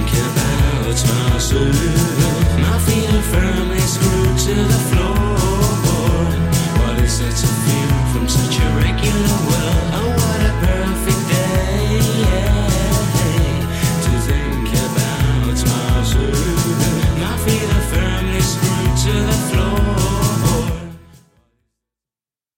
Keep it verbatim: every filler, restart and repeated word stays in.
about my soul. My feet are firmly screwed to the